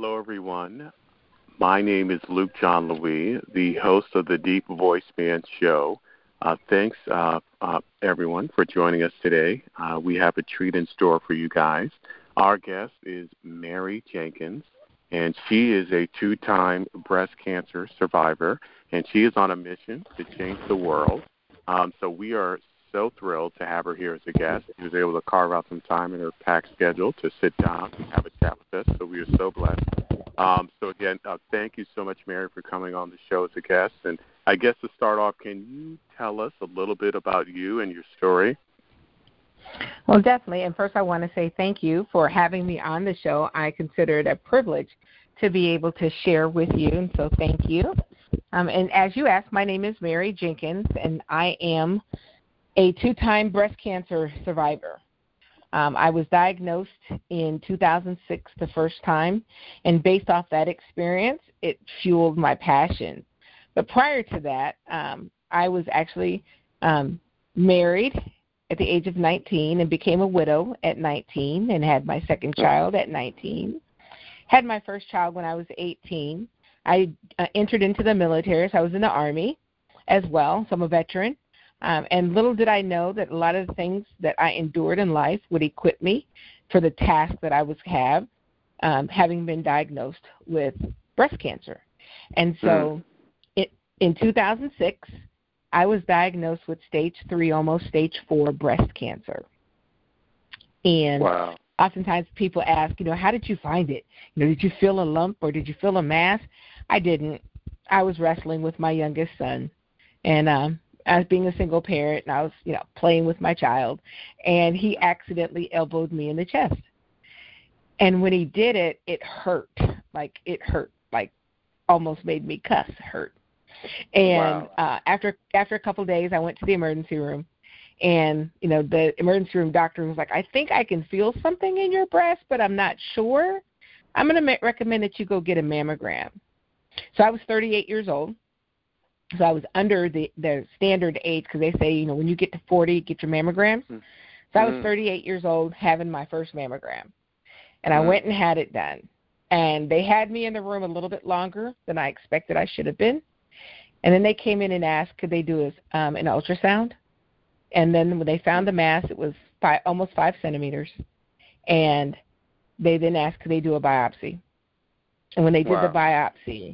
hello, everyone. My name is Luke John Louis, the host of the Deep Voice Band Show. Thanks, everyone, for joining us today. We have a treat in store for you guys. Our guest is Mary Jenkins, and she is a 2-time breast cancer survivor, and she is on a mission to change the world. So we are so thrilled to have her here as a guest. She was able to carve out some time in her packed schedule to sit down and have a chat with us, so we are so blessed. So again, thank you so much, Mary, for coming on the show as a guest. And I guess to start off, can you tell us a little bit about you and your story? Well, definitely. And first I want to say thank you for having me on the show. I consider it a privilege to be able to share with you, and so thank you. And as you asked, my name is Mary Jenkins, and I am a 2-time breast cancer survivor. I was diagnosed in 2006 the first time, and based off that experience, it fueled my passion. But prior to that, I was actually married at the age of 19 and became a widow at 19 and had my second child at 19. Had my first child when I was 18. I entered into the military, so I was in the Army as well, so I'm a veteran. And little did I know that a lot of the things that I endured in life would equip me for the task that I was having been diagnosed with breast cancer. And so in 2006, I was diagnosed with stage 3, almost stage 4 breast cancer. And oftentimes people ask, how did you find it? Did you feel a lump or did you feel a mass? I didn't. I was wrestling with my youngest son. And as being a single parent, and I was, playing with my child, and he accidentally elbowed me in the chest. And when he did it, it hurt, like almost made me cuss, hurt. And after a couple of days, I went to the emergency room, and, the emergency room doctor was like, I think I can feel something in your breast, but I'm not sure. I'm going to recommend that you go get a mammogram. So I was 38 years old. So I was under the standard age because they say, when you get to 40, get your mammograms. So I was 38 years old having my first mammogram. And I went and had it done. And they had me in the room a little bit longer than I expected I should have been. And then they came in and asked, could they do an ultrasound? And then when they found the mass, it was almost 5 centimeters. And they then asked, could they do a biopsy? And when they did the biopsy,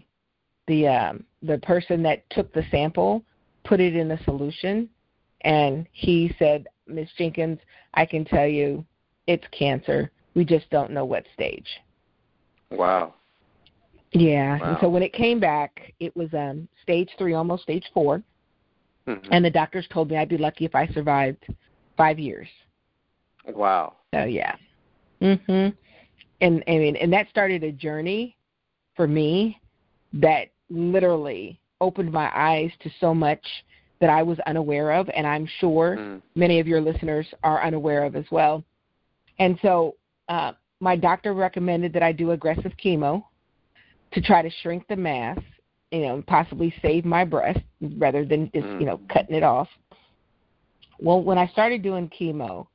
the person that took the sample put it in a solution, and he said, Ms. Jenkins, I can tell you it's cancer. We just don't know what stage. Wow. Yeah. Wow. And so when it came back, it was stage 3, almost stage 4. And the doctors told me I'd be lucky if I survived 5 years. Wow. So, yeah. And that started a journey for me that literally opened my eyes to so much that I was unaware of, and I'm sure many of your listeners are unaware of as well. And so my doctor recommended that I do aggressive chemo to try to shrink the mass, possibly save my breast rather than just, cutting it off. Well, when I started doing chemo,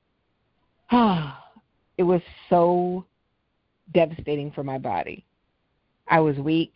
it was so devastating for my body. I was weak.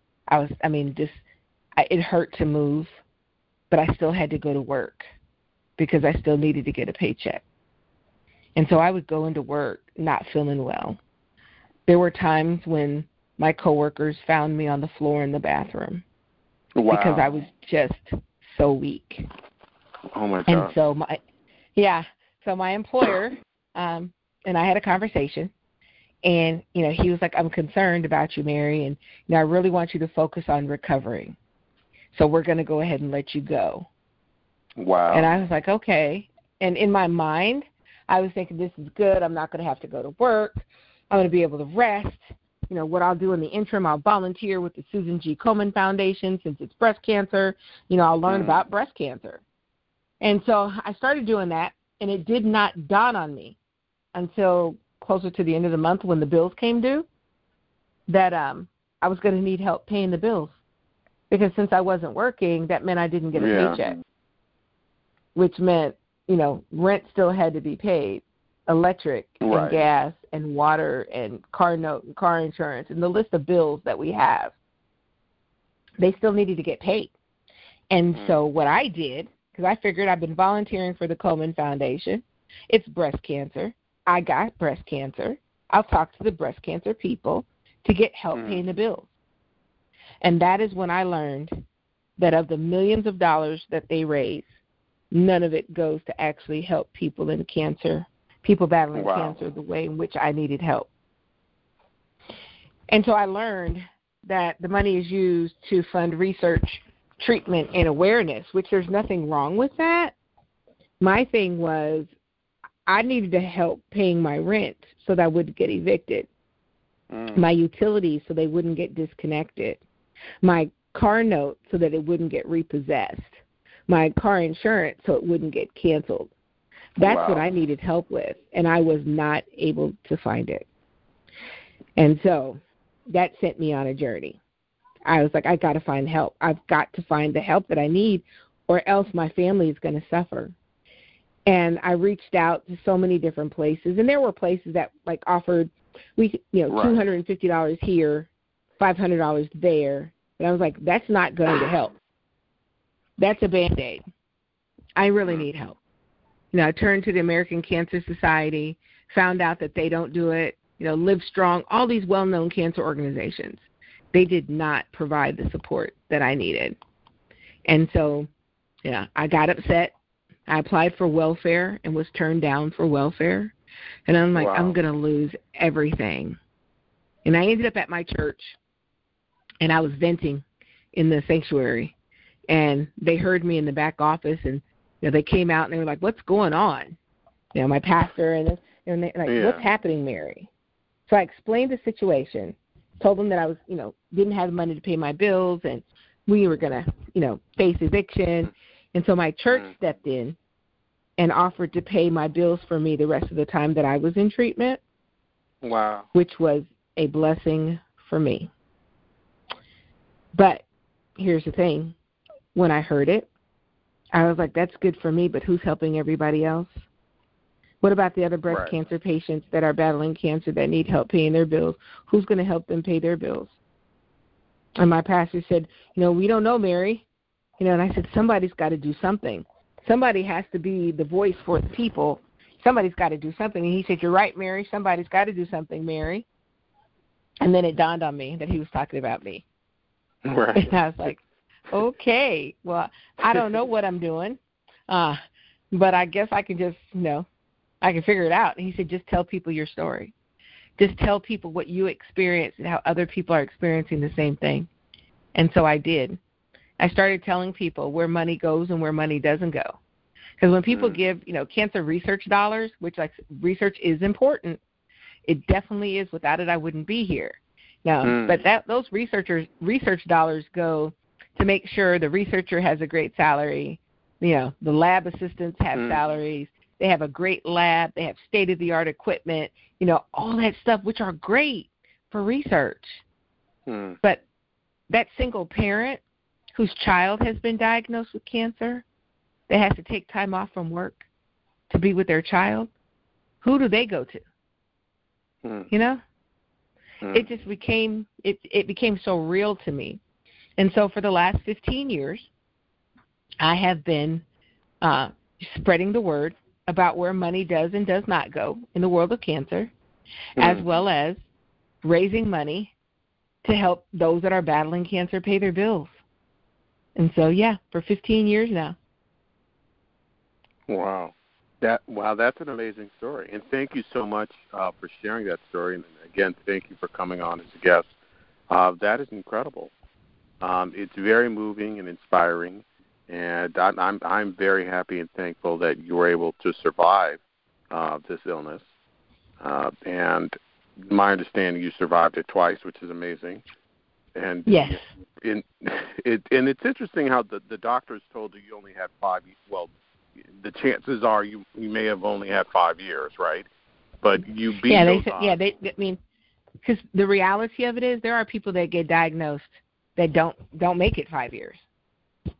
It hurt to move, but I still had to go to work because I still needed to get a paycheck. And so I would go into work not feeling well. There were times when my coworkers found me on the floor in the bathroom because I was just so weak. Oh my God. And so my employer and I had a conversation. And, he was like, I'm concerned about you, Mary, and, I really want you to focus on recovering. So we're going to go ahead and let you go. Wow. And I was like, okay. And in my mind, I was thinking, this is good. I'm not going to have to go to work. I'm going to be able to rest. What I'll do in the interim, I'll volunteer with the Susan G. Komen Foundation since it's breast cancer. I'll learn about breast cancer. And so I started doing that, and it did not dawn on me until closer to the end of the month when the bills came due that I was going to need help paying the bills. Because since I wasn't working, that meant I didn't get a paycheck, which meant, rent still had to be paid. electric and Right. gas and water and car note and car insurance and the list of bills that we have. They still needed to get paid. And so what I did, because I figured I've been volunteering for the Komen Foundation. It's breast cancer. I got breast cancer. I'll talk to the breast cancer people to get help paying the bills. And that is when I learned that of the millions of dollars that they raise, none of it goes to actually help people in cancer, people battling cancer the way in which I needed help. And so I learned that the money is used to fund research, treatment, and awareness, which there's nothing wrong with that. My thing was I needed to help paying my rent so that I wouldn't get evicted, my utilities so they wouldn't get disconnected, my car note so that it wouldn't get repossessed, my car insurance so it wouldn't get canceled. That's what I needed help with, and I was not able to find it. And so that sent me on a journey. I was like, I got to find help. I've got to find the help that I need, or else my family is going to suffer. And I reached out to so many different places, and there were places that like offered, $250 here, $500 there. And I was like, that's not going to help. That's a Band-Aid. I really need help. I turned to the American Cancer Society, found out that they don't do it. Live Strong, all these well-known cancer organizations. They did not provide the support that I needed. And so, I got upset. I applied for welfare and was turned down for welfare. And I'm like, I'm going to lose everything. And I ended up at my church, and I was venting in the sanctuary. And they heard me in the back office, and they came out, and they were like, what's going on? My pastor, and they're like, what's happening, Mary? So I explained the situation, told them that I was, didn't have money to pay my bills, and we were going to, face eviction. And so my church stepped in and offered to pay my bills for me the rest of the time that I was in treatment. Wow. Which was a blessing for me. But here's the thing. When I heard it, I was like, that's good for me, but who's helping everybody else? What about the other breast cancer patients that are battling cancer that need help paying their bills? Who's going to help them pay their bills? And my pastor said, we don't know, Mary. And I said, somebody's got to do something. Somebody has to be the voice for the people. Somebody's got to do something. And he said, you're right, Mary. Somebody's got to do something, Mary. And then it dawned on me that he was talking about me. Right. And I was like, okay, well, I don't know what I'm doing, but I guess I can just, I can figure it out. And he said, just tell people your story. Just tell people what you experienced and how other people are experiencing the same thing. And so I did. I started telling people where money goes and where money doesn't go. Because when people give, cancer research dollars, which like research is important, it definitely is. Without it, I wouldn't be here. Now, but those research dollars go to make sure the researcher has a great salary. The lab assistants have salaries. They have a great lab. They have state-of-the-art equipment, all that stuff, which are great for research. But that single parent whose child has been diagnosed with cancer, that has to take time off from work to be with their child, who do they go to? It just became, it became so real to me. And so for the last 15 years, I have been spreading the word about where money does and does not go in the world of cancer, as well as raising money to help those that are battling cancer pay their bills. And so, for 15 years now. Wow. That's an amazing story. And thank you so much for sharing that story. And again, thank you for coming on as a guest. That is incredible. It's very moving and inspiring. And I'm very happy and thankful that you were able to survive this illness. And my understanding, you survived it twice, which is amazing. And yes. And it's interesting how the doctors told you only had 5 years. Well, the chances are you may have only had 5 years, right? But you beat those odds. I mean, because the reality of it is there are people that get diagnosed that don't make it 5 years.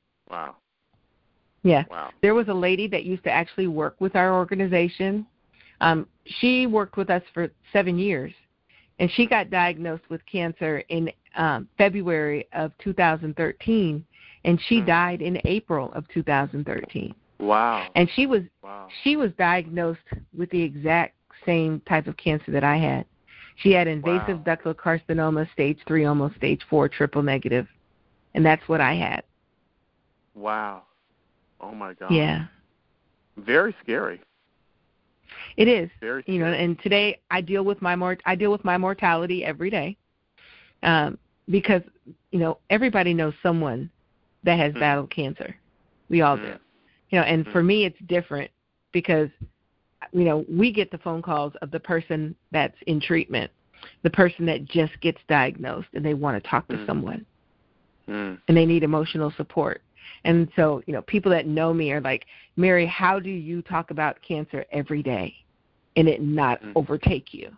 Wow. Yeah. Wow. There was a lady that used to actually work with our organization She worked with us for 7 years, and she got diagnosed with cancer in February of 2013, and she died in April of 2013. Wow. And she was diagnosed with the exact same type of cancer that I had. She had invasive ductal carcinoma, stage 3, almost stage 4, triple negative, and that's what I had. Wow. Oh my God. Yeah. Very scary. It is. Very scary. And today I deal with my mortality every day, because everybody knows someone that has battled cancer. We all do. And for me it's different because we get the phone calls of the person that's in treatment, the person that just gets diagnosed and they want to talk to someone, and they need emotional support. And so, people that know me are like, Mary, how do you talk about cancer every day and it not overtake you?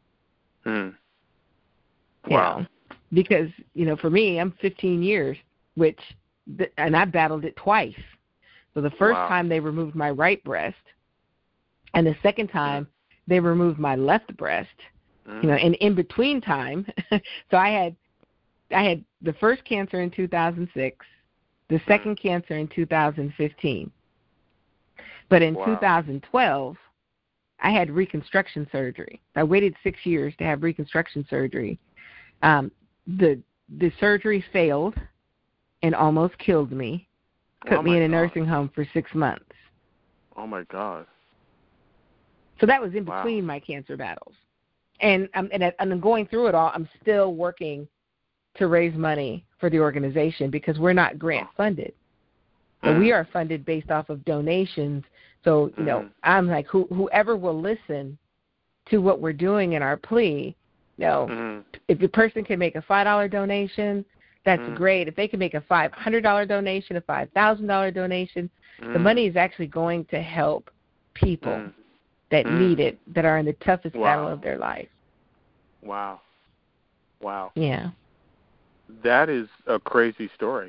Wow. Because, for me, I'm 15 years, and I battled it twice. So the first time they removed my right breast, and the second time they removed my left breast, and in between time, so I had the first cancer in 2006, the second cancer in 2015. But in 2012, I had reconstruction surgery. I waited 6 years to have reconstruction surgery. The surgery failed and almost killed me, put me in a nursing home for 6 months. Oh, my God. So that was in between my cancer battles. And I'm going through it all. I'm still working to raise money for the organization because we're not grant funded. So we are funded based off of donations. So, I'm like, whoever will listen to what we're doing in our plea, if the person can make a $5 donation, that's great. If they can make a $500 donation, a $5,000 donation, the money is actually going to help people that need it, that are in the toughest battle of their life. Wow. Yeah. That is a crazy story,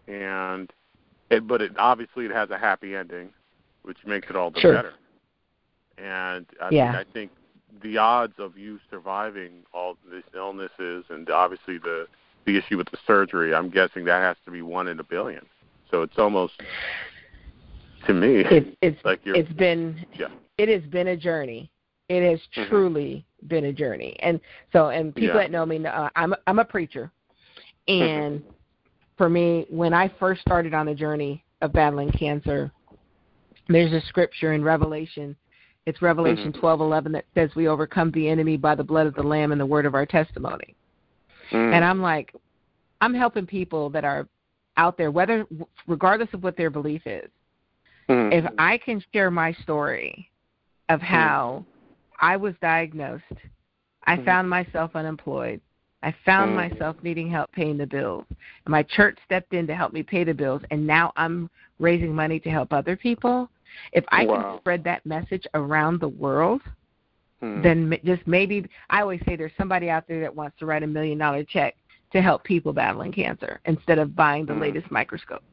but obviously it has a happy ending, which makes it all the better. And I think the odds of you surviving all these illnesses and obviously the issue with the surgery, I'm guessing that has to be 1 in a billion. So it's almost, to me, it has been a journey. It has truly been a journey. And people that know me know I'm a preacher. And for me, when I first started on the journey of battling cancer, there's a scripture in Revelation. It's Revelation 12:11 that says we overcome the enemy by the blood of the Lamb and the word of our testimony. And I'm like, I'm helping people that are out there, regardless of what their belief is. If I can share my story of how I was diagnosed, I found myself unemployed. I found myself needing help paying the bills. My church stepped in to help me pay the bills, and now I'm raising money to help other people. If I can spread that message around the world, then just maybe, I always say there's somebody out there that wants to write $1 million check to help people battling cancer instead of buying the latest microscope.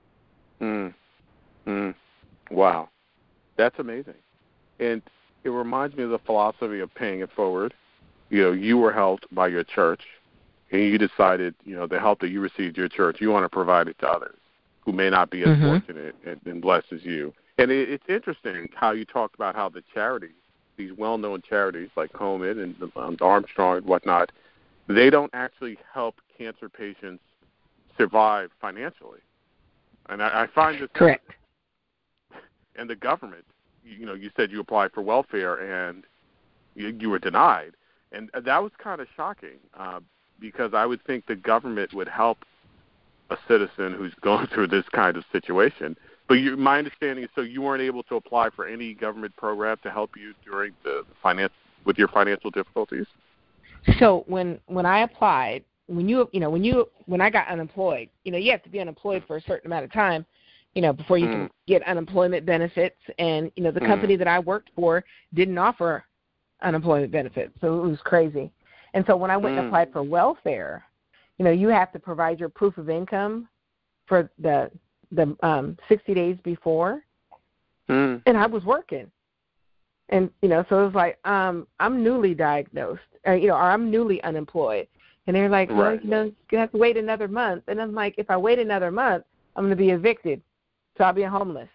Wow. That's amazing. And it reminds me of the philosophy of paying it forward. You were helped by your church, and you decided, the help that you received your church, you want to provide it to others who may not be as fortunate and blessed as you. And it's interesting how you talked about how the charities, these well-known charities like Komen and Armstrong and whatnot, they don't actually help cancer patients survive financially. And I find this correct. And the government, you said you applied for welfare and you were denied. And that was kind of shocking because I would think the government would help a citizen who's going through this kind of situation. But my understanding is, so you weren't able to apply for any government program to help you during with your financial difficulties? So when I applied, when I got unemployed, you have to be unemployed for a certain amount of time, before you can get unemployment benefits. And, the company that I worked for didn't offer unemployment benefits. So it was crazy. And so when I went and applied for welfare, you have to provide your proof of income for the 60 days before. And I was working. And, so it was like, I'm newly diagnosed, or I'm newly unemployed. And they're like, well, Right. you have to wait another month. And I'm like, if I wait another month, I'm going to be evicted. So I'll be homeless.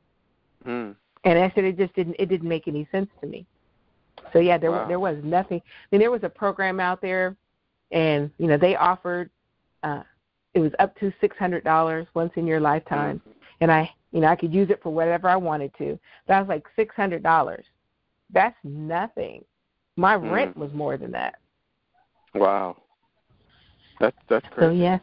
Mm. And I said it didn't make any sense to me. So, yeah, there was nothing. I mean, there was a program out there, and, they offered, it was up to $600 once in your lifetime. Mm. And I could use it for whatever I wanted to. But I was like, $600. That's nothing. My rent was more than that. Wow. That's crazy. So, yeah.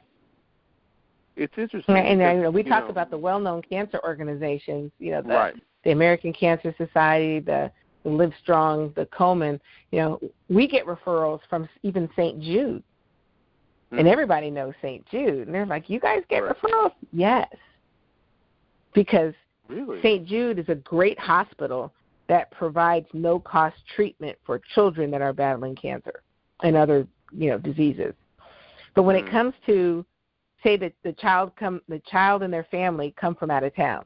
It's interesting. And we talked about the well-known cancer organizations, the American Cancer Society, the Live Strong, the Komen. We get referrals from even St. Jude. And everybody knows St. Jude. And they're like, you guys get referrals? Yes. Because St. Jude is a great hospital that provides no-cost treatment for children that are battling cancer and other, diseases. But when it comes to, say that the child and their family come from out of town.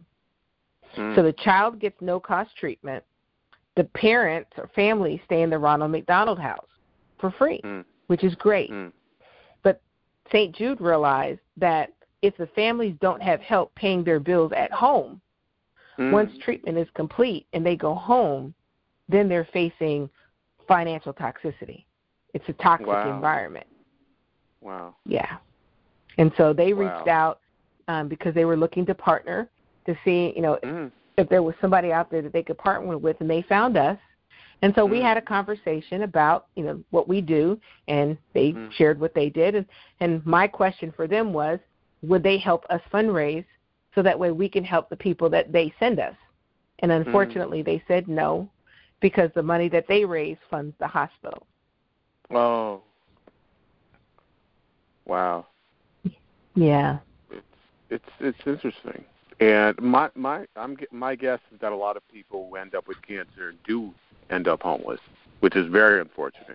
So the child gets no-cost treatment. The parents or family stay in the Ronald McDonald House for free, which is great. But St. Jude realized that if the families don't have help paying their bills at home, once treatment is complete and they go home, then they're facing financial toxicity. It's a toxic environment. Wow. Yeah. And so they reached out because they were looking to partner to see, if there was somebody out there that they could partner with, and they found us. And so we had a conversation about, what we do, and they shared what they did. And my question for them was, would they help us fundraise so that way we can help the people that they send us? And unfortunately, they said no, because the money that they raise funds the hospital. Oh. Wow. Yeah. It's interesting. And my guess is that a lot of people who end up with cancer do end up homeless, which is very unfortunate.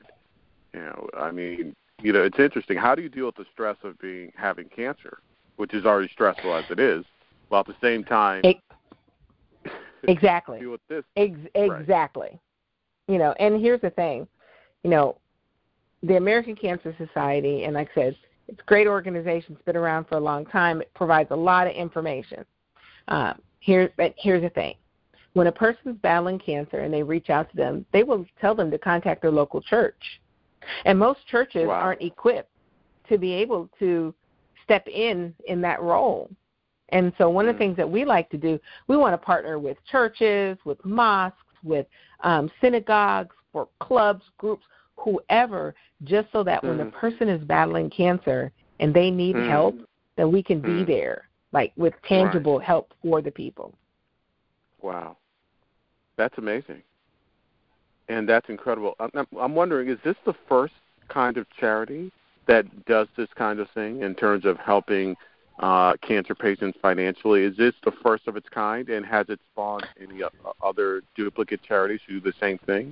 It's interesting. How do you deal with the stress of having cancer, which is already stressful as it is, while at the same time exactly deal with this? Exactly. And here's the thing. The American Cancer Society, and like I said, it's a great organization. It's been around for a long time. It provides a lot of information. Here's the thing. When a person's battling cancer and they reach out to them, they will tell them to contact their local church. And most churches aren't equipped to be able to step in that role. And so one of the things that we like to do, we want to partner with churches, with mosques, with synagogues, for clubs, groups, whoever, just so that when the person is battling cancer and they need help, that we can be there, like with tangible help for the people. Wow. That's amazing. And that's incredible. I'm wondering, is this the first kind of charity that does this kind of thing in terms of helping cancer patients financially? Is this the first of its kind, and has it spawned any other duplicate charities who do the same thing?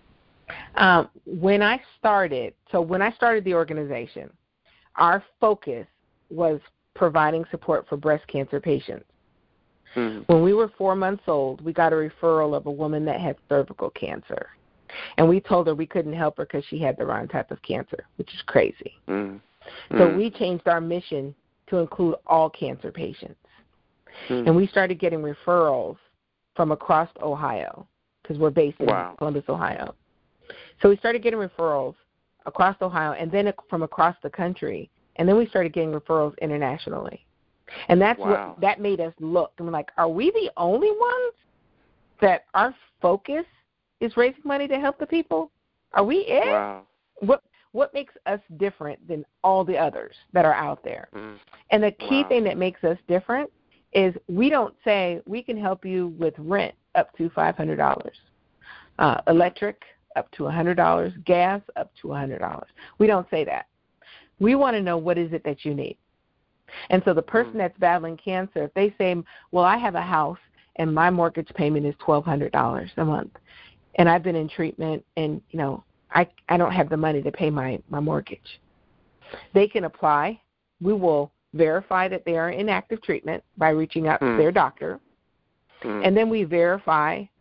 When I started the organization, our focus was providing support for breast cancer patients. When we were 4 months old, we got a referral of a woman that had cervical cancer. And we told her we couldn't help her because she had the wrong type of cancer, which is crazy. So we changed our mission to include all cancer patients. And we started getting referrals from across Ohio, because we're based in Columbus, Ohio. So we started getting referrals across Ohio and then from across the country. And then we started getting referrals internationally. And that's what that made us look. And we're like, are we the only ones that our focus is raising money to help the people? Are we it? Wow. What makes us different than all the others that are out there? And the key thing that makes us different is we don't say we can help you with rent up to $500, electric up to $100, gas up to $100. We don't say that. We want to know, what is it that you need? And so the person that's battling cancer, if they say, well, I have a house and my mortgage payment is $1,200 a month, and I've been in treatment and, I don't have the money to pay my mortgage. They can apply. We will verify that they are in active treatment by reaching out to their doctor. And then we verify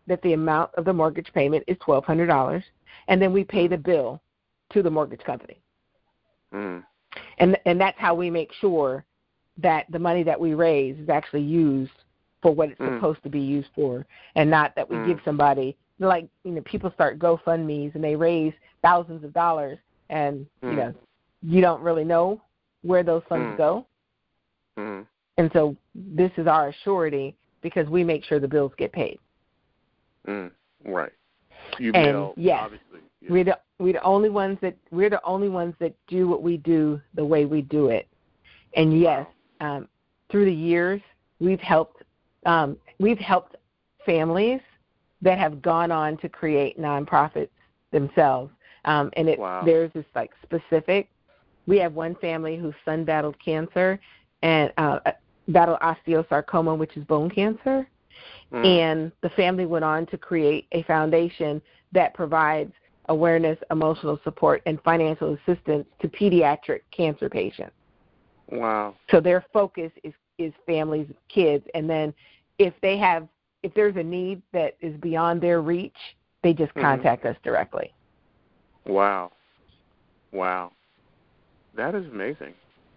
that the amount of the mortgage payment is $1,200, and then we pay the bill to the mortgage company. Mm. And that's how we make sure that the money that we raise is actually used for what it's supposed to be used for, and not that we give somebody, like, people start GoFundMes and they raise thousands of dollars, and, you don't really know where those funds go. Mm. And so this is our surety, because we make sure the bills get paid. Right. You and bill, yes, obviously. Yeah. We're the only ones that do what we do the way we do it. And yes, through the years, we've helped families that have gone on to create nonprofits themselves. And there's this like specific. We have one family whose son battled cancer and battled osteosarcoma, which is bone cancer. And the family went on to create a foundation that provides awareness, emotional support, and financial assistance to pediatric cancer patients. Wow. So their focus is families, kids, and then if there's a need that is beyond their reach, they just contact us directly. Wow. That is amazing.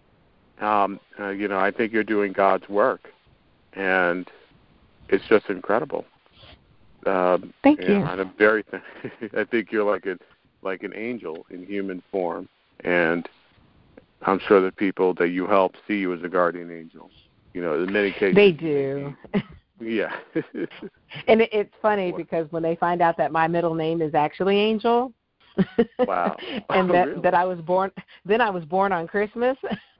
I think you're doing God's work, and it's just incredible. Thank you. And I think you're like an angel in human form, and I'm sure the people that you help see you as a guardian angel. In many cases they do. Yeah. And it's funny because when they find out that my middle name is actually Angel, wow, and really? that I was born on Christmas.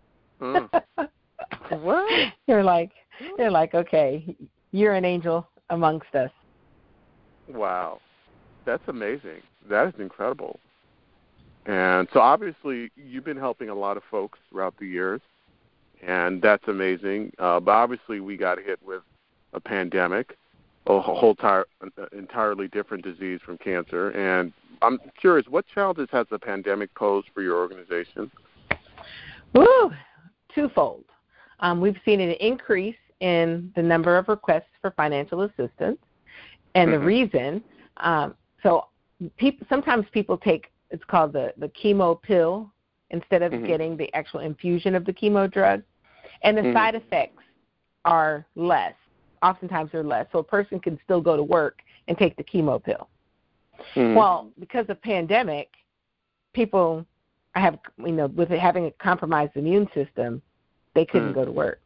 What? They're like, okay, you're an angel amongst us. Wow, that's amazing. That is incredible. And so obviously you've been helping a lot of folks throughout the years, and that's amazing. But obviously we got hit with a pandemic, a whole entirely different disease from cancer. And I'm curious, what challenges has the pandemic posed for your organization? Woo, twofold. We've seen an increase in the number of requests for financial assistance. And the reason, sometimes people take, it's called the chemo pill instead of getting the actual infusion of the chemo drug. And the side effects are less. Oftentimes they're less. So a person can still go to work and take the chemo pill. Well, because of pandemic, people have, with having a compromised immune system, they couldn't go to work.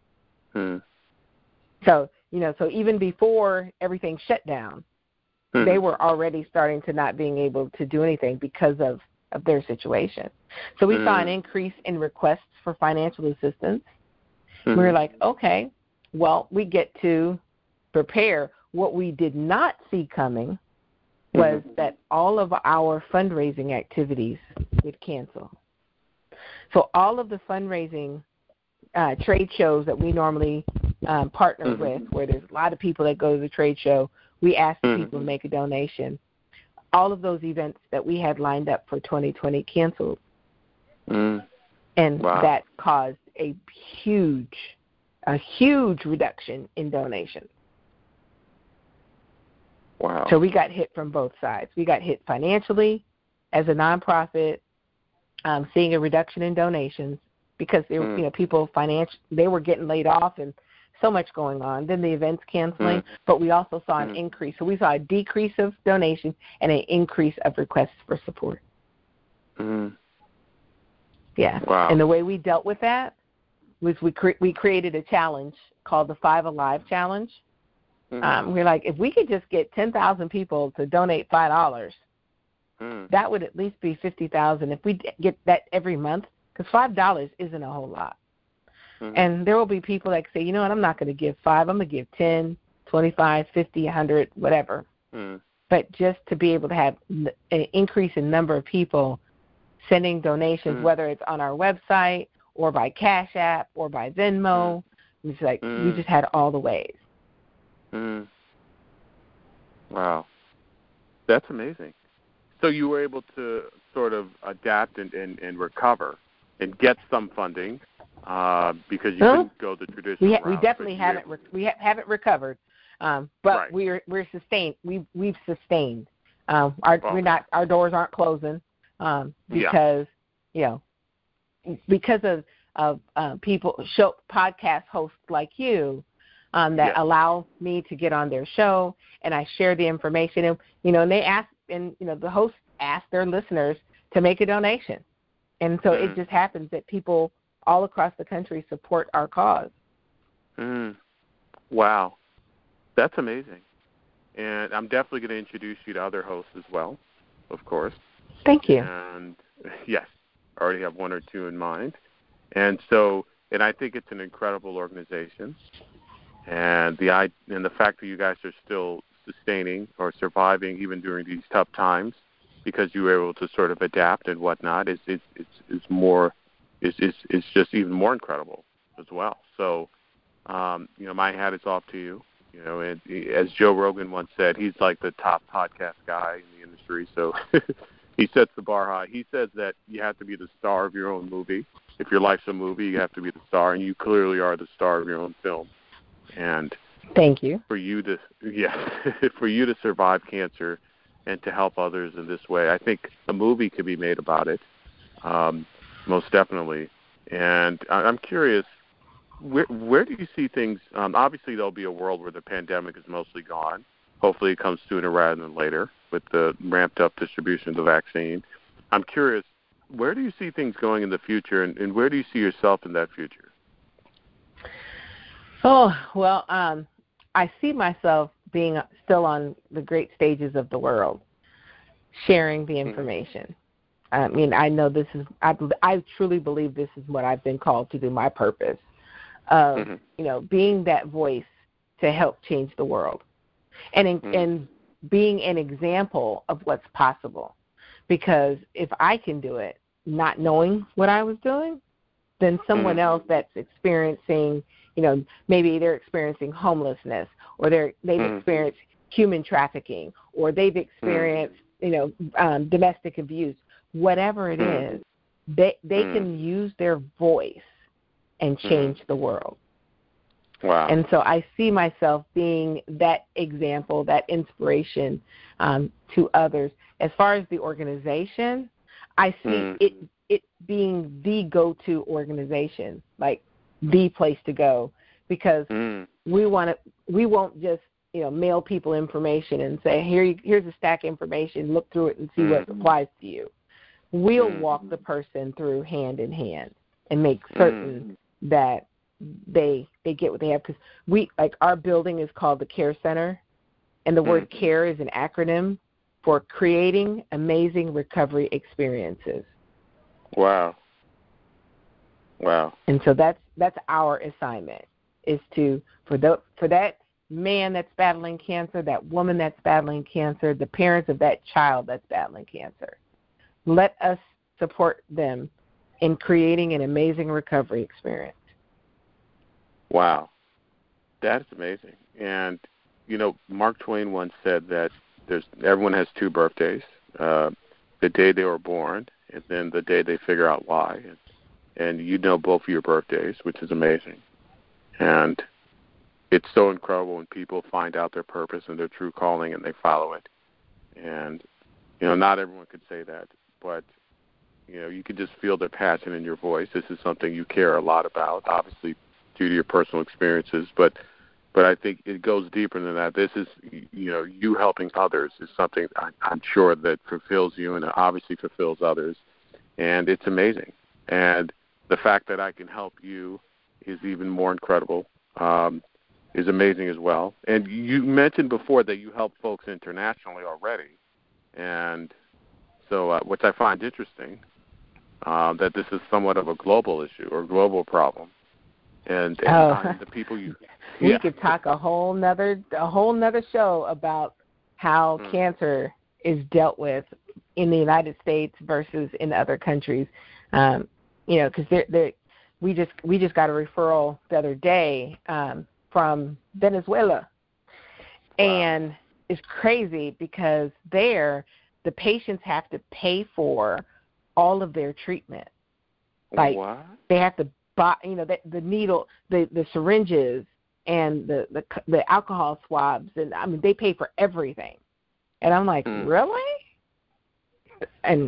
So, so even before everything shut down, they were already starting to not being able to do anything because of their situation. So we saw an increase in requests for financial assistance. We were like, okay, well, we get to prepare. What we did not see coming was that all of our fundraising activities would cancel. So all of the fundraising trade shows that we normally partner with, where there's a lot of people that go to the trade show, we ask people to make a donation. All of those events that we had lined up for 2020 canceled. And that caused a huge reduction in donations. Wow. So we got hit from both sides. We got hit financially as a nonprofit, seeing a reduction in donations because they were, people they were getting laid off and so much going on. Then the events canceling, but we also saw an increase. So we saw a decrease of donations and an increase of requests for support. Yeah. Wow. And the way we dealt with that was we created a challenge called the Five Alive Challenge. We're like, if we could just get 10,000 people to donate $5, that would at least be 50,000. If we get that every month, because $5 isn't a whole lot. And there will be people that say, you know what, I'm not going to give 5. I'm going to give 10, 25, 50, 100, whatever. But just to be able to have an increase in number of people sending donations, whether it's on our website or by Cash App or by Venmo, it's like we just had all the ways. Wow. That's amazing. So you were able to sort of adapt and recover and get some funding because you couldn't go the traditional route. We definitely haven't recovered. But right. we're sustained. We've sustained. Our doors aren't closing because because of podcast hosts like you that allow me to get on their show, and I share the information, and they ask, and the hosts ask their listeners to make a donation, and so it just happens that people all across the country support our cause. Wow, that's amazing. And I'm definitely going to introduce you to other hosts as well, of course. Thank you. And yes, I already have one or two in mind. And so, and I think it's an incredible organization. And the fact that you guys are still sustaining or surviving even during these tough times, because you were able to sort of adapt and whatnot, is just even more incredible as well. So, my hat is off to you. And as Joe Rogan once said, he's like the top podcast guy in the industry. So he sets the bar high. He says that you have to be the star of your own movie. If your life's a movie, you have to be the star, and you clearly are the star of your own film. And thank you. For you to survive cancer and to help others in this way, I think a movie could be made about it, most definitely. And I'm curious, where do you see things? Obviously, there'll be a world where the pandemic is mostly gone. Hopefully, it comes sooner rather than later with the ramped-up distribution of the vaccine. I'm curious, where do you see things going in the future, and where do you see yourself in that future? Oh, well, I see myself being still on the great stages of the world, sharing the information. I mean, I know this is, I truly believe this is what I've been called to do, my purpose of, being that voice to help change the world and being an example of what's possible. Because if I can do it, not knowing what I was doing, then someone else that's experiencing, maybe they're experiencing homelessness, or they've experienced human trafficking, or they've experienced, domestic abuse, whatever it is, they can use their voice and change the world. Wow. And so I see myself being that example, that inspiration to others. As far as the organization, I see it being the go-to organization, like the place to go, because we won't just mail people information and say, here's a stack of information, look through it and see what applies to you. We'll walk the person through hand in hand and make certain that they get what they have, because our building is called the Care Center, and the word CARE is an acronym for Creating Amazing Recovery Experiences. Wow. And so that's our assignment, is for that man that's battling cancer, that woman that's battling cancer, the parents of that child that's battling cancer. Let us support them in creating an amazing recovery experience. Wow. That's amazing. And, Mark Twain once said that everyone has two birthdays, the day they were born and then the day they figure out why. And both of your birthdays, which is amazing. And it's so incredible when people find out their purpose and their true calling and they follow it. And, not everyone could say that, but, you can just feel the passion in your voice. This is something you care a lot about, obviously, due to your personal experiences, but I think it goes deeper than that. This is, you helping others is something I'm sure that fulfills you and obviously fulfills others, and it's amazing. And the fact that I can help you is even more incredible, is amazing as well. And you mentioned before that you help folks internationally already, and so which I find interesting, that this is somewhat of a global issue or global problem. And the people we could talk a whole nother show about how cancer is dealt with in the United States versus in other countries. Because we just got a referral the other day from Venezuela, and it's crazy because there the patients have to pay for all of their treatment. Like they have to buy, the needle, the syringes, and the alcohol swabs, and I mean they pay for everything. And I'm like, really? And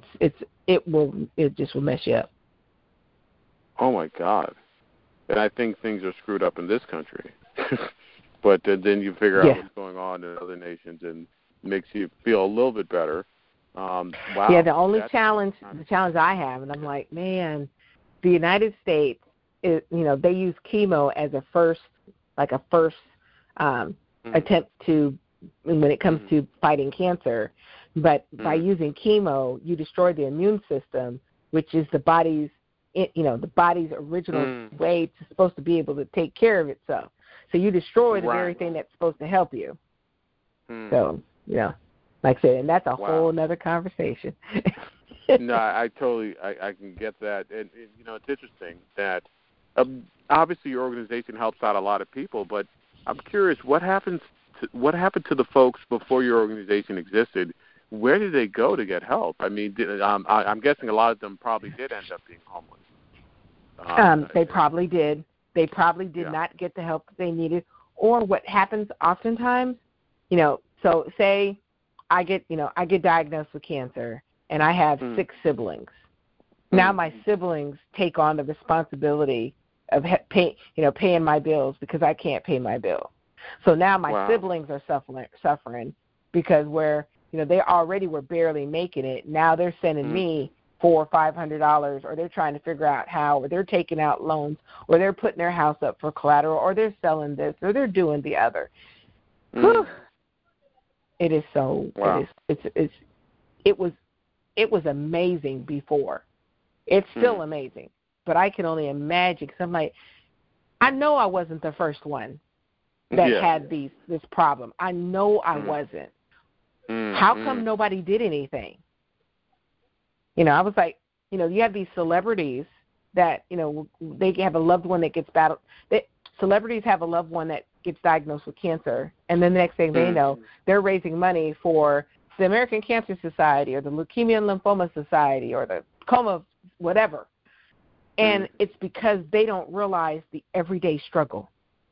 it just will mess you up. Oh my God! And I think things are screwed up in this country. But then you figure out what's going on in other nations, and makes you feel a little bit better. Wow. Yeah, the challenge I have, and I'm like, man, the United States, they use chemo as a first attempt to, when it comes to fighting cancer. But by using chemo, you destroy the immune system, which is the body's original way it's supposed to be able to take care of itself. So you destroy the very thing that's supposed to help you. So, like I said, and that's a whole nother conversation. No, I totally, I can get that. And it's interesting that obviously your organization helps out a lot of people, but I'm curious, what happened to the folks before your organization existed? Where did they go to get help? I mean, I'm guessing a lot of them probably did end up being homeless. They probably did. They probably did not get the help that they needed. Or what happens oftentimes, so say I get diagnosed with cancer and I have 6 siblings. Now my siblings take on the responsibility of paying my bills because I can't pay my bill. So now my siblings are suffering because they already were barely making it. Now they're sending me $400 or $500, or they're trying to figure out how, or they're taking out loans, or they're putting their house up for collateral, or they're selling this, or they're doing the other. It is so. Wow. It was amazing before. It's still amazing, but I can only imagine, because I'm like, I know I wasn't the first one that had this problem. I know I wasn't. How come nobody did anything? I was like, you have these celebrities that, they have a loved one that gets battled. Celebrities have a loved one that gets diagnosed with cancer, and then the next thing they know, they're raising money for the American Cancer Society or the Leukemia and Lymphoma Society or the coma, whatever. And it's because they don't realize the everyday struggle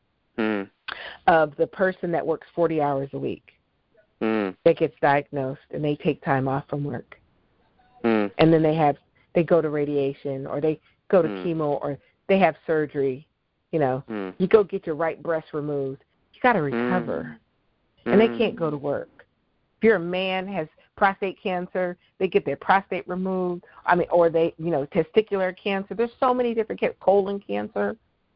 of the person that works 40 hours a week that gets diagnosed, and they take time off from work. And then they go to radiation, or they go to chemo, or they have surgery. You go get your right breast removed. You got to recover, and they can't go to work. If you're a man has prostate cancer, they get their prostate removed. Or they, testicular cancer. There's so many different colon cancer.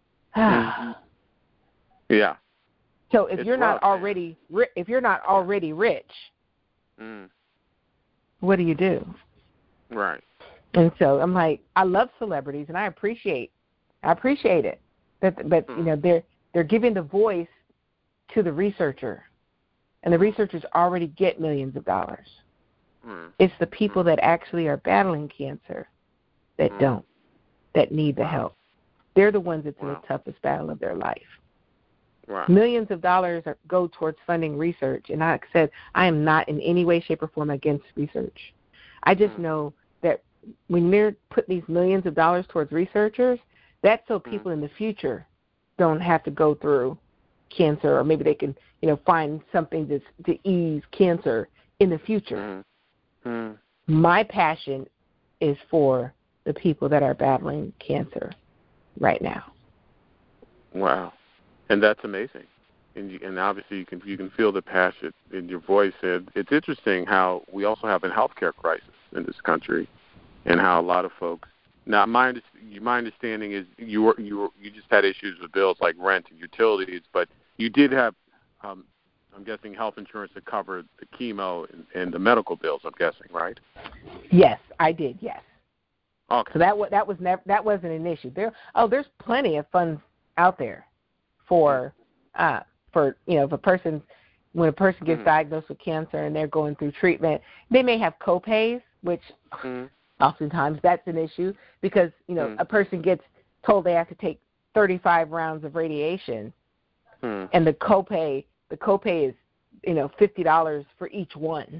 Yeah. So if you're not already rich, what do you do? Right. And so I'm like, I love celebrities, and I appreciate it. But they're giving the voice to the researcher, and the researchers already get millions of dollars. It's the people that actually are battling cancer that don't, that need the help. They're the ones that's in the toughest battle of their life. Right. Millions of dollars go towards funding research, and like I said, I am not in any way, shape, or form against research. I just know that when they're putting these millions of dollars towards researchers, that's so people in the future don't have to go through cancer, or maybe they can, find something to ease cancer in the future. My passion is for the people that are battling cancer right now. Wow. And that's amazing. And obviously you can feel the passion in your voice. And it's interesting how we also have a healthcare crisis in this country, and how a lot of folks. Now, my understanding is you just had issues with bills like rent and utilities, but you did have, I'm guessing, health insurance that covered the chemo and the medical bills. I'm guessing, right? Yes, I did. Yes. Okay. So that wasn't an issue. There's plenty of funds out there for if a person, when a person gets diagnosed with cancer and they're going through treatment, they may have co-pays, which oftentimes that's an issue, because a person gets told they have to take 35 rounds of radiation, and the copay is $50 for each one.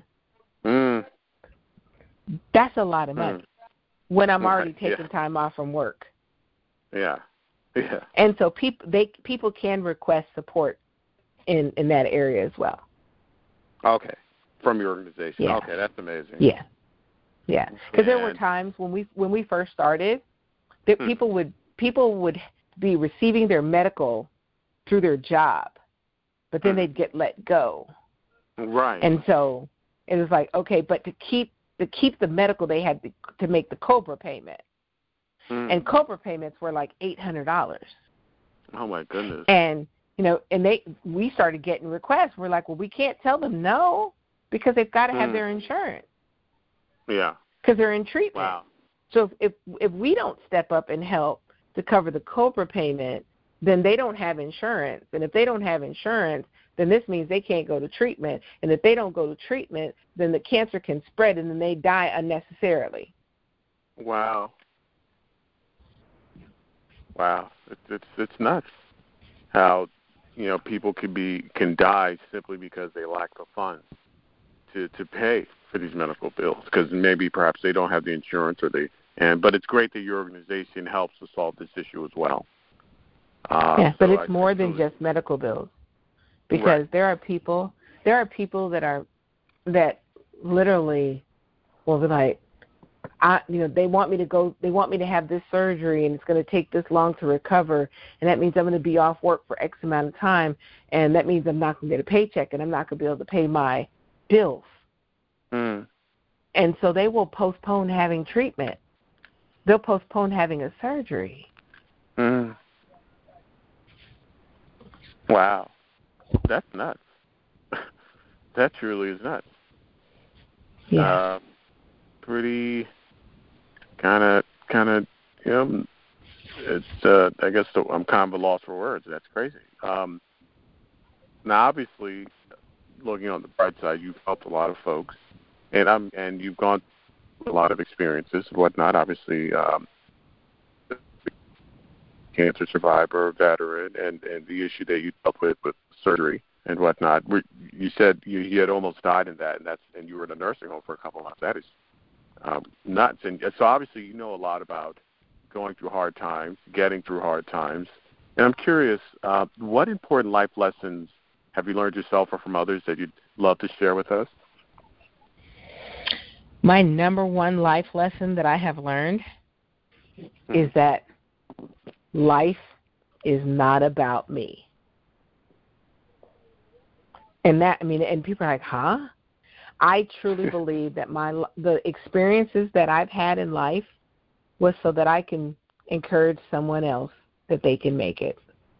That's a lot of money when I'm already taking time off from work. Yeah. Yeah. And so people can request support in that area as well. Okay. From your organization. Yeah. Okay, that's amazing. Yeah. Yeah. Because there were times when we first started that people would be receiving their medical through their job, but then they'd get let go. Right. And so it was like, okay, but to keep the medical, they had to make the COBRA payment. And COBRA payments were like $800. Oh my goodness. And we started getting requests. We're like, well, we can't tell them no because they've got to have their insurance. Yeah. Because they're in treatment. Wow. So if we don't step up and help to cover the COBRA payment, then they don't have insurance. And if they don't have insurance, then this means they can't go to treatment. And if they don't go to treatment, then the cancer can spread and then they die unnecessarily. Wow. Wow. It's nuts how, people can die simply because they lack the funds to pay for these medical bills because maybe perhaps they don't have the insurance but it's great that your organization helps to solve this issue as well. But it's more than just medical bills because there are people that literally will be like, they want me to have this surgery and it's going to take this long to recover, and that means I'm going to be off work for X amount of time, and that means I'm not going to get a paycheck and I'm not going to be able to pay my bills. And so they will postpone having treatment. They'll postpone having a surgery. Wow. That's nuts. That truly is nuts. Yeah. Pretty kind of, it's, I guess I'm kind of a loss for words. That's crazy. Now, obviously, looking on the bright side, you've helped a lot of folks, and you've gone through a lot of experiences and whatnot. Obviously, cancer survivor, veteran, and the issue that you dealt with surgery and whatnot. You said you had almost died in that, and you were in a nursing home for a couple of months. That is nuts. And so obviously you know a lot about going through hard times, getting through hard times. And I'm curious, what important life lessons have you learned yourself or from others that you'd love to share with us? My number one life lesson that I have learned is that life is not about me. And and people are like, huh? I truly believe that the experiences that I've had in life was so that I can encourage someone else that they can make it.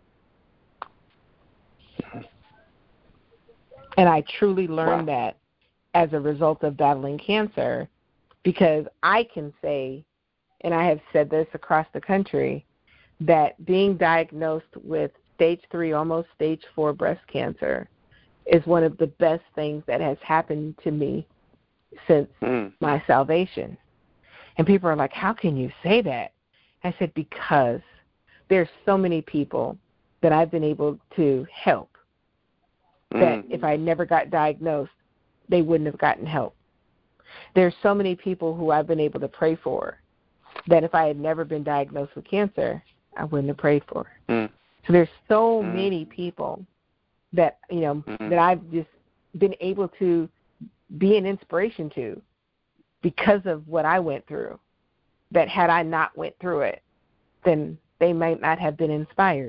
And I truly learned that as a result of battling cancer, because I can say, and I have said this across the country, that being diagnosed with stage 3, almost stage 4 breast cancer is one of the best things that has happened to me since my salvation. And people are like, how can you say that? I said, because there's so many people that I've been able to help that if I never got diagnosed, they wouldn't have gotten help. There's so many people who I've been able to pray for that if I had never been diagnosed with cancer, I wouldn't have prayed for. So there's so many people that, that I've just been able to be an inspiration to because of what I went through, that had I not went through it, then they might not have been inspired.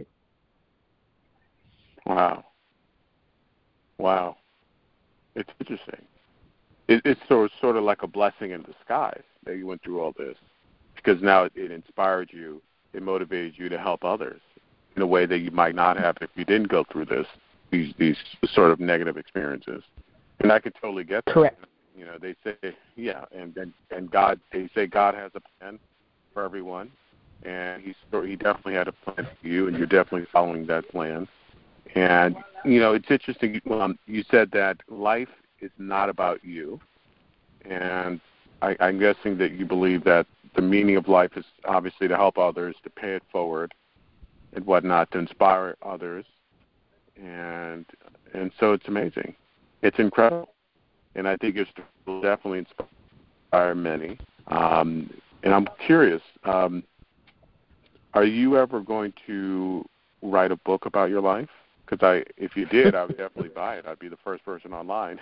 Wow. It's interesting. It's sort of like a blessing in disguise that you went through all this, because now it inspired you, it motivated you to help others in a way that you might not have if you didn't go through these sort of negative experiences. And I could totally get that. Correct. They say, and God, they say God has a plan for everyone, and he definitely had a plan for you, and you're definitely following that plan. And, it's interesting. You said that life is not about you, and I'm guessing that you believe that the meaning of life is obviously to help others, to pay it forward, and whatnot, to inspire others, and so it's amazing. It's incredible, and I think it's definitely inspire many. And I'm curious, Are you ever going to write a book about your life? Because if you did, I would definitely buy it. I'd be the first person online.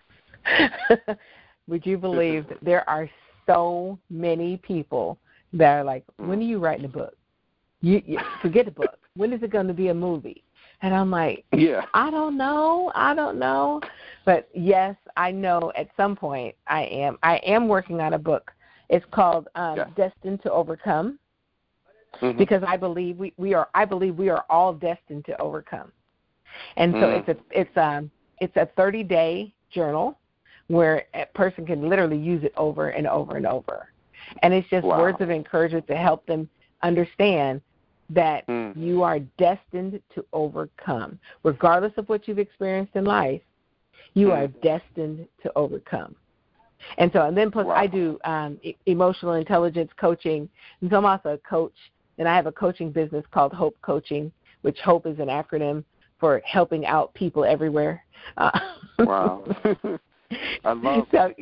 Would you believe that there are so many people that are like, when are you writing a book? You forget the book. When is it going to be a movie? And I'm like, yeah. I don't know. But yes, I know at some point I am working on a book. It's called Destined to Overcome, because I believe we are all destined to overcome. And so it's a 30-day journal where a person can literally use it over and over and over. And it's just words of encouragement to help them understand that you are destined to overcome. Regardless of what you've experienced in life, you are destined to overcome. And then plus I do emotional intelligence coaching. And so I'm also a coach, and I have a coaching business called Hope Coaching, which HOPE is an acronym for helping out people everywhere. Wow. I love that.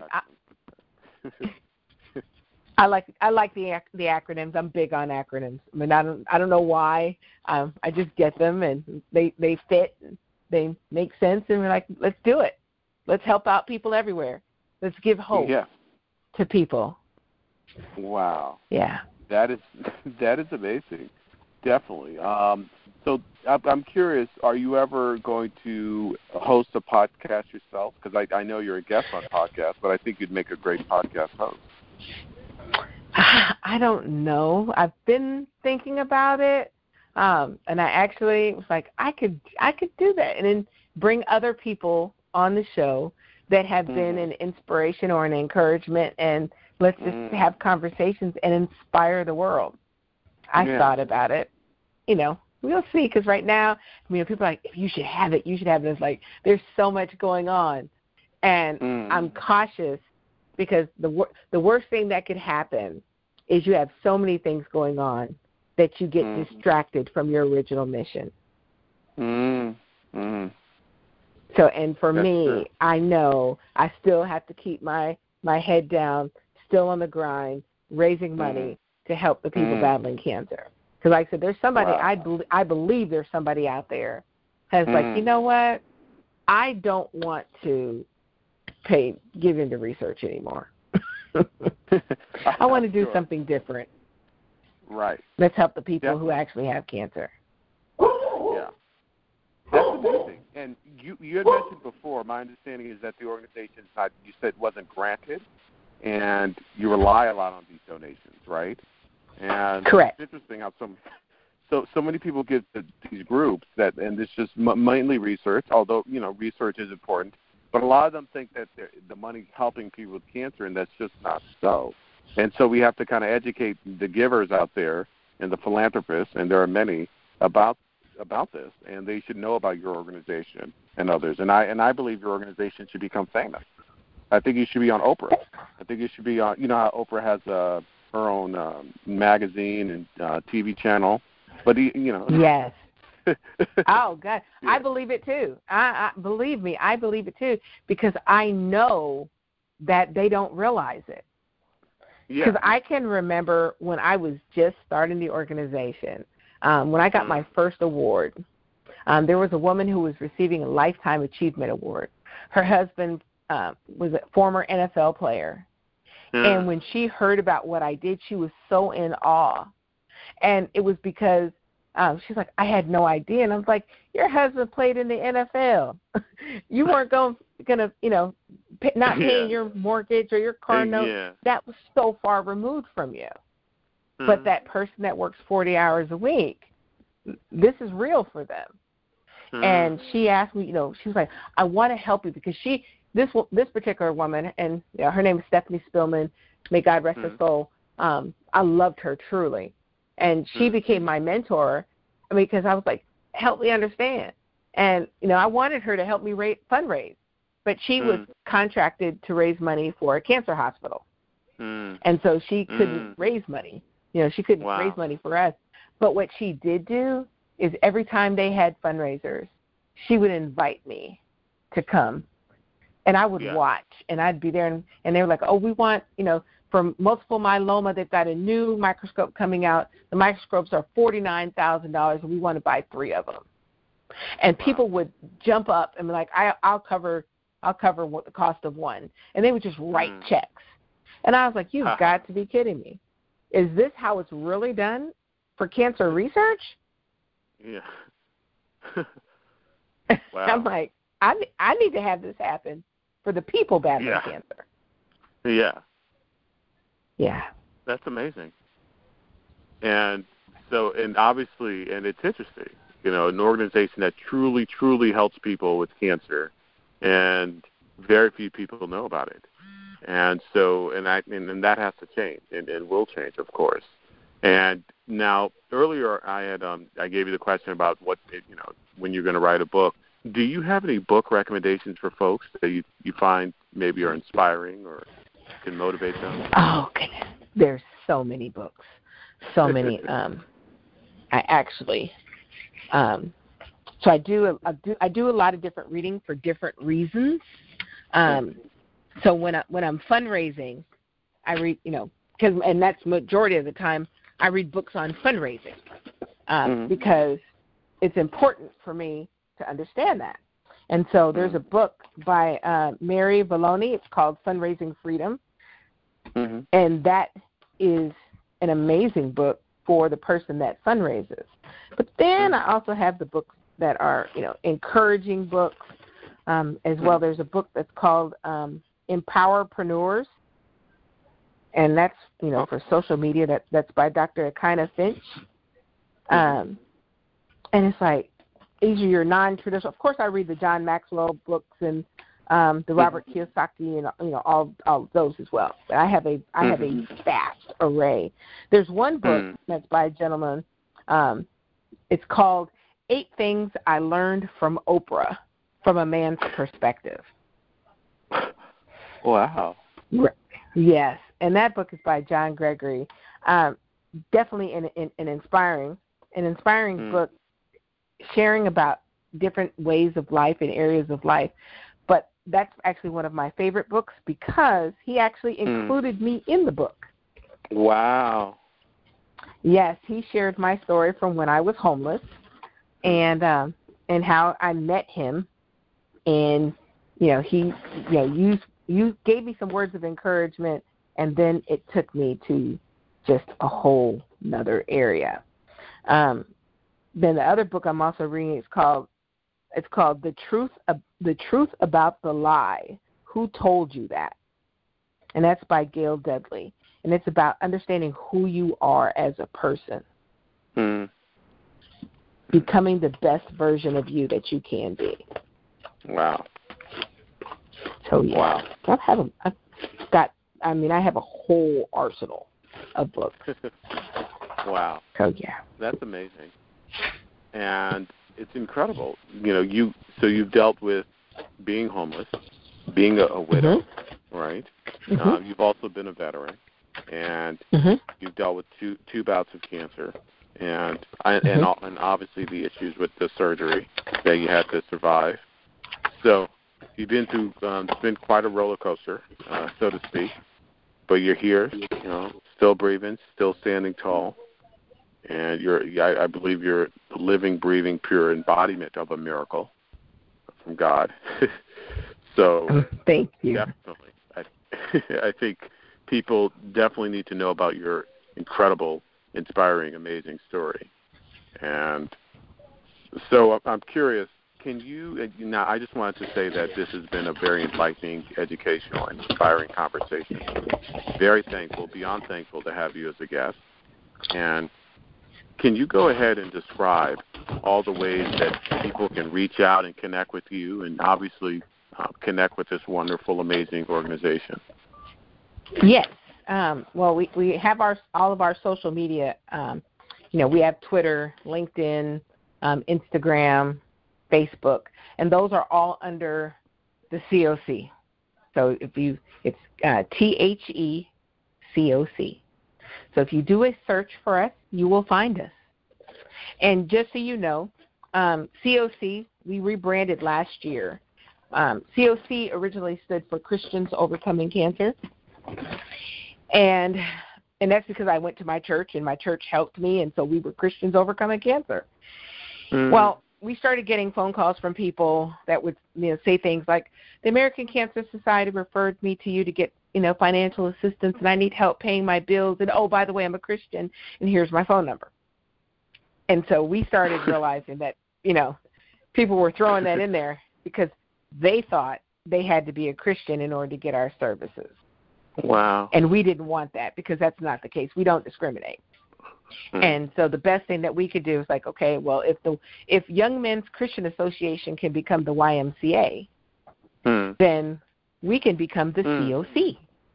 I like the acronyms. I'm big on acronyms. I mean, I don't know why. I just get them, and they fit. They make sense, and we're like, let's do it. Let's help out people everywhere. Let's give hope to people. Wow. Yeah. That is amazing. Definitely. So I'm curious, are you ever going to host a podcast yourself? Because I know you're a guest on podcasts, but I think you'd make a great podcast host. I don't know. I've been thinking about it, and I actually was like, I could do that, and then bring other people on the show that have been an inspiration or an encouragement, and let's just have conversations and inspire the world. I thought about it. We'll see, because right now, people are like, if you should have it, you should have it. It's like there's so much going on, and I'm cautious because the worst thing that could happen is you have so many things going on that you get distracted from your original mission. So, and for me, true. I know I still have to keep my head down, still on the grind, raising money to help the people battling cancer. Because like I said, there's somebody, I believe there's somebody out there that's like, you know what, I don't want to give into research anymore. I want to do something different. Right. Let's help the people who actually have cancer. Yeah. That's amazing. And you had mentioned before, my understanding is that the organization, you said, wasn't granted, and you rely a lot on these donations, right? And correct. It's interesting how so many people give to these groups and it's just mainly research, although, research is important, but a lot of them think that the money's helping people with cancer, and that's just not so. And so we have to kind of educate the givers out there and the philanthropists, and there are many, about this, and they should know about your organization and others. And I believe your organization should become famous. I think you should be on Oprah. I think you should be on, how Oprah has her own magazine and TV channel. But, Yes. Oh, God. Yeah. I believe it, too. Believe me, I believe it, too, because I know that they don't realize it. Because I can remember when I was just starting the organization, when I got my first award, there was a woman who was receiving a Lifetime Achievement Award. Her husband was a former NFL player. And when she heard about what I did, she was so in awe. And it was because she's like, I had no idea. And I was like, your husband played in the NFL. You weren't going to, not paying your mortgage or your car note. Yeah. That was so far removed from you. But that person that works 40 hours a week, this is real for them. And she asked me, she was like, I want to help you because this particular woman, and her name is Stephanie Spillman, may God rest her soul, I loved her truly. And she became my mentor because I was like, help me understand. And, I wanted her to help me fundraise. But she was contracted to raise money for a cancer hospital. And so she couldn't raise money. She couldn't raise money for us. But what she did do is every time they had fundraisers, she would invite me to come. And I would watch, and I'd be there, and they were like, oh, we want, for multiple myeloma, they've got a new microscope coming out. The microscopes are $49,000, and we want to buy 3 of them. And people would jump up and be like, I'll cover what the cost of one. And they would just write checks. And I was like, you've got to be kidding me. Is this how it's really done for cancer research? Yeah. Wow. I'm like, I need to have this happen for the people battling cancer. Yeah. Yeah. That's amazing. And so, and obviously, and it's interesting, you know, an organization that truly, truly helps people with cancer, and very few people know about it. And so, and that has to change, and will change, of course. And now, earlier I gave you the question about when you're going to write a book. Do you have any book recommendations for folks that you find maybe are inspiring or can motivate them? Oh goodness, there's so many books, so many. I actually, so I do a lot of different reading for different reasons. So when I'm fundraising, I read, and that's majority of the time I read books on fundraising because it's important for me to understand that. And so there's a book by Mary Vallone. It's called Fundraising Freedom, and that is an amazing book for the person that fundraises. But then I also have the books that are, encouraging books as well. There's a book that's called Empowerpreneurs, and that's, for social media. That's by Dr. Akina Finch. And it's like, these are your non-traditional. Of course, I read the John Maxwell books and the Robert Kiyosaki and all those as well. But I have a vast array. There's one book that's by a gentleman. It's called 8 Things I Learned from Oprah from a Man's Perspective. Wow. Yes, and that book is by John Gregory. Definitely an inspiring book, sharing about different ways of life and areas of life. But that's actually one of my favorite books because he actually included me in the book. Wow. Yes, he shared my story from when I was homeless and how I met him. And, you gave me some words of encouragement, and then it took me to just a whole nother area. Then the other book I'm also reading is called The Truth About the Lie. Who Told You That? And that's by Gail Dudley. And it's about understanding who you are as a person. Becoming the best version of you that you can be. Wow. So yeah. Wow. I have a whole arsenal of books. Wow. So yeah. That's amazing. And it's incredible. You've dealt with being homeless, being a widow, right? You've also been a veteran, and you've dealt with two bouts of cancer, and obviously the issues with the surgery that you had to survive. So you've been through, it's been quite a roller coaster, so to speak. But you're here, still breathing, still standing tall. And I believe you're the living, breathing, pure embodiment of a miracle from God. So thank you. Definitely. I think people definitely need to know about your incredible, inspiring, amazing story. And so I'm curious, now I just wanted to say that this has been a very enlightening, educational, and inspiring conversation. Very thankful, beyond thankful to have you as a guest. And can you go ahead and describe all the ways that people can reach out and connect with you and obviously connect with this wonderful, amazing organization? Yes. Well, we have all of our social media. We have Twitter, LinkedIn, Instagram, Facebook, and those are all under the COC. So it's THECOC. So if you do a search for us, you will find us. And just so you know, COC, we rebranded last year. COC originally stood for Christians Overcoming Cancer. And that's because I went to my church, and my church helped me, and so we were Christians overcoming cancer. Mm. Well, we started getting phone calls from people that would, say things like, the American Cancer Society referred me to you to get, financial assistance, and I need help paying my bills, and, oh, by the way, I'm a Christian, and here's my phone number. And so we started realizing that, people were throwing that in there because they thought they had to be a Christian in order to get our services. Wow. And we didn't want that because that's not the case. We don't discriminate. And so the best thing that we could do is like, okay, well, if Young Men's Christian Association can become the YMCA, then we can become the COC.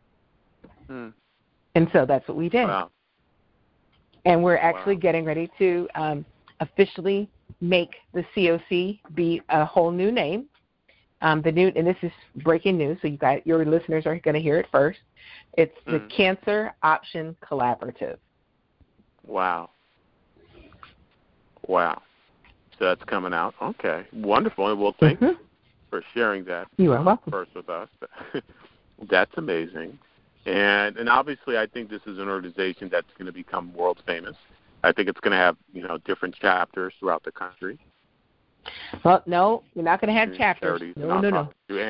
And so that's what we did. Wow. And we're actually getting ready to officially make the COC be a whole new name. And this is breaking news, so your listeners are going to hear it first. It's the Cancer Option Collaborative. Wow. So that's coming out. Okay. Wonderful. Well, thank you for sharing that. You are welcome. First with us. That's amazing. And obviously I think this is an organization that's going to become world famous. I think it's going to have, different chapters throughout the country. Well, no, we're not going to have chapters. No. No,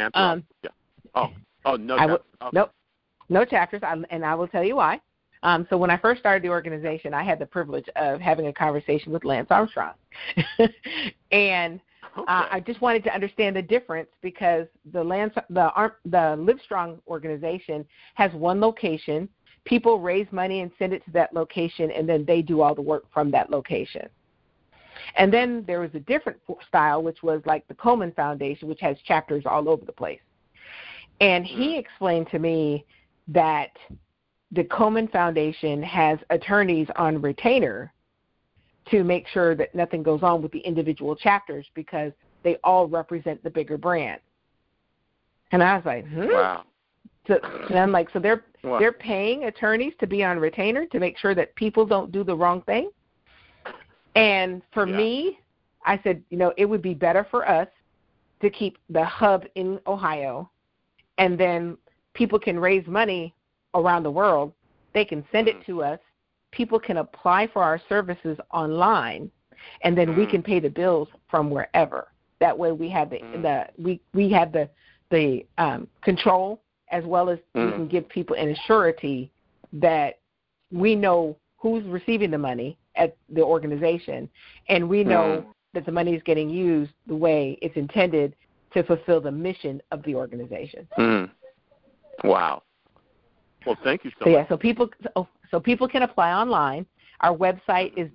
no chapters. Nope. No chapters, and I will tell you why. So when I first started the organization, I had the privilege of having a conversation with Lance Armstrong. And I just wanted to understand the difference because the Livestrong organization has one location. People raise money and send it to that location, and then they do all the work from that location. And then there was a different style, which was like the Komen Foundation, which has chapters all over the place. And he explained to me that the Komen Foundation has attorneys on retainer to make sure that nothing goes on with the individual chapters because they all represent the bigger brand. And I was like, Wow. So, and I'm like, so they're paying attorneys to be on retainer to make sure that people don't do the wrong thing? And for me, I said, it would be better for us to keep the hub in Ohio, and then people can raise money around the world. They can send it to us. People can apply for our services online, and then we can pay the bills from wherever. That way, we have we have the control, as well as we can give people an assurity that we know who's receiving the money at the organization, and we know that the money is getting used the way it's intended to fulfill the mission of the organization. Wow. Well, thank you so much. Yeah, so people can apply online. Our website is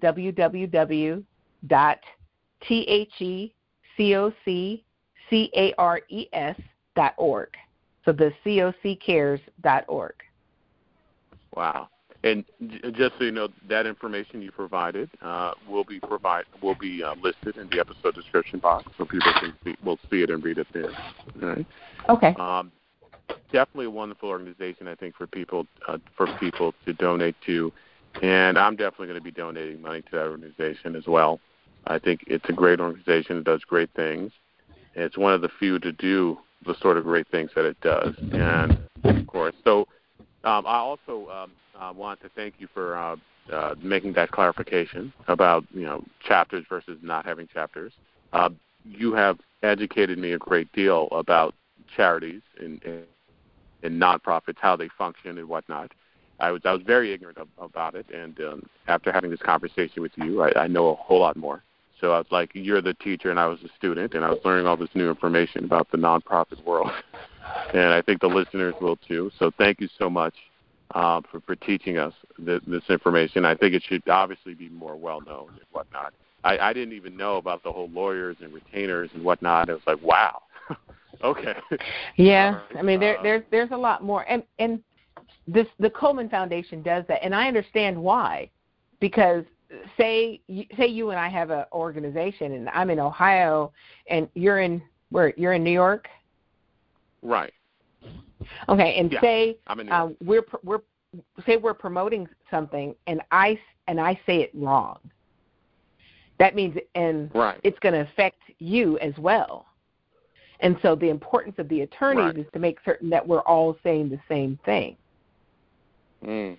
www.thecoccares.org. So the coccares.org. Will And just so you know, that information you provided will be listed in the episode description box, so people will see it and read it there. All right. Okay. Definitely a wonderful organization, I think, for people to donate to, and I'm definitely going to be donating money to that organization as well. I think it's a great organization. It does great things. And it's one of the few to do the sort of great things that it does. And of course, so I also want to thank you for making that clarification about chapters versus not having chapters. You have educated me a great deal about charities and nonprofits, how they function and whatnot. I was very ignorant about it, and after having this conversation with you, I know a whole lot more. So I was like, you're the teacher, and I was a student, and I was learning all this new information about the nonprofit world. And I think the listeners will too. So thank you so much for teaching us this information. I think it should obviously be more well-known and whatnot. I didn't even know about the whole lawyers and retainers and whatnot. It was like, wow. Okay. Yeah, right. I mean, there's a lot more. And the Komen Foundation does that, and I understand why. Because say you and I have an organization, and I'm in Ohio, and you're in New York? Right. Okay, and yeah, say I'm in New York. we're promoting something, and I say it wrong. That means right. It's going to affect you as well. And so the importance of the attorneys right. is to make certain that we're all saying the same thing. Mm.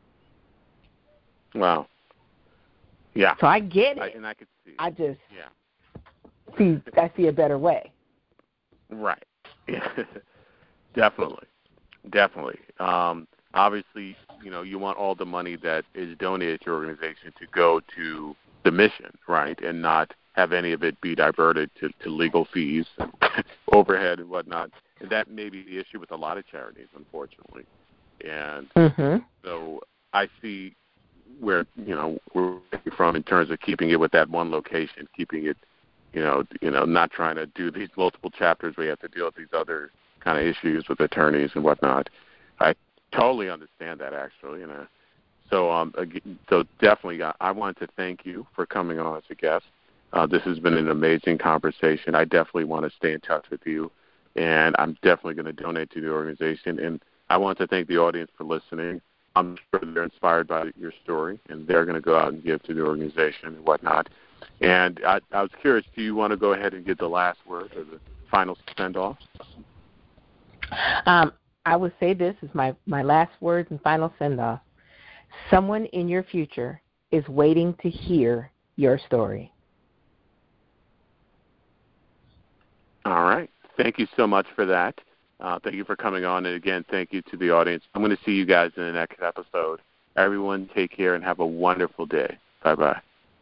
Wow. Yeah. So I get it. And I could see. I just Yeah. I see a better way. Right. Definitely. Definitely. Obviously, you want all the money that is donated to your organization to go to the mission, right, and not have any of it be diverted to legal fees, and overhead, and whatnot. And that may be the issue with a lot of charities, unfortunately. And so I see where we're from in terms of keeping it with that one location, keeping it, not trying to do these multiple chapters where you have to deal with these other kind of issues with attorneys and whatnot. I totally understand that, actually. So definitely, I want to thank you for coming on as a guest. This has been an amazing conversation. I definitely want to stay in touch with you, and I'm definitely going to donate to the organization. And I want to thank the audience for listening. I'm sure they're inspired by your story, and they're going to go out and give to the organization and whatnot. And I was curious, do you want to go ahead and give the last word or the final send-off? I would say this is my last words and final send-off. Someone in your future is waiting to hear your story. All right. Thank you so much for that. Thank you for coming on. And, again, thank you to the audience. I'm going to see you guys in the next episode. Everyone, take care and have a wonderful day. Bye-bye.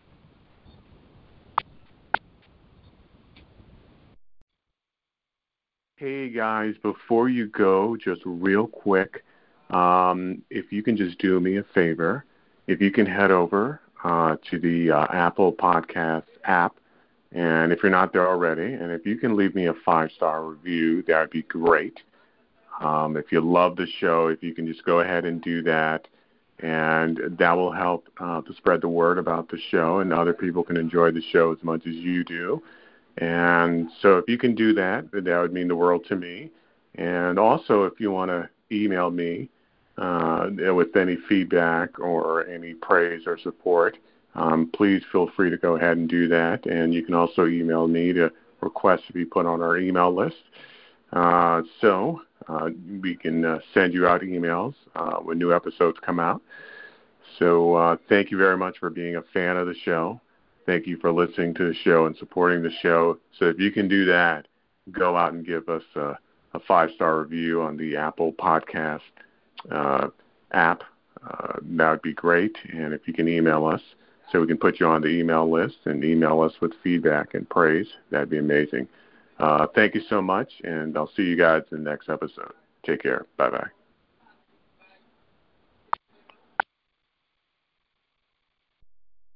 Hey, guys, before you go, just real quick, if you can just do me a favor, if you can head over to the Apple Podcast app, and if you're not there already, and if you can leave me a 5-star review, that would be great. If you love the show, if you can just go ahead and do that, and that will help to spread the word about the show, and other people can enjoy the show as much as you do. And so if you can do that, that would mean the world to me. And also, if you want to email me with any feedback or any praise or support, please feel free to go ahead and do that. And you can also email me to request to be put on our email list. So we can send you out emails when new episodes come out. So thank you very much for being a fan of the show. Thank you for listening to the show and supporting the show. So if you can do that, go out and give us a 5-star review on the Apple Podcast app. That would be great. And if you can email us so we can put you on the email list and email us with feedback and praise, that'd be amazing. Thank you so much, and I'll see you guys in the next episode. Take care. Bye-bye.